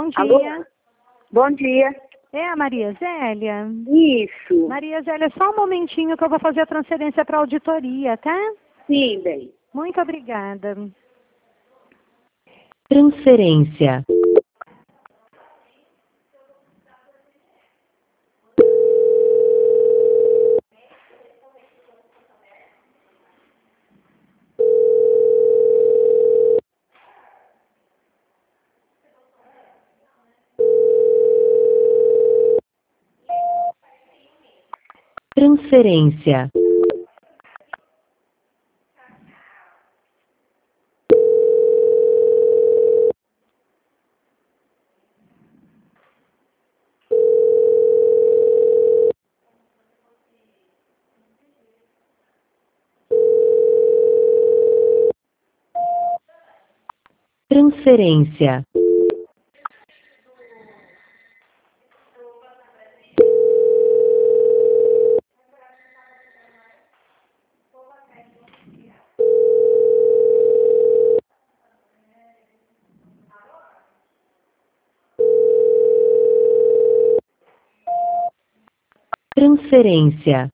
Bom Alô? dia. Bom dia. É a Maria Zélia? Isso. Maria Zélia, só um momentinho que eu vou fazer a transferência para a auditoria, tá? Sim, bem. Muito obrigada. Transferência. Transferência. Transferência. Transferência.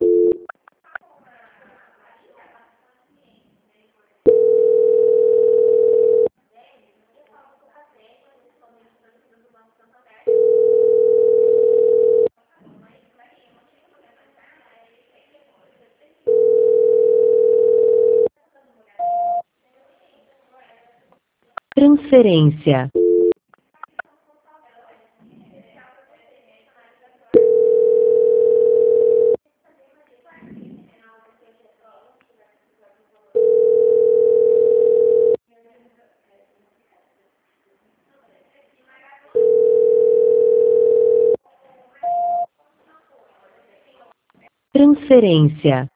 Transferência. Transferência.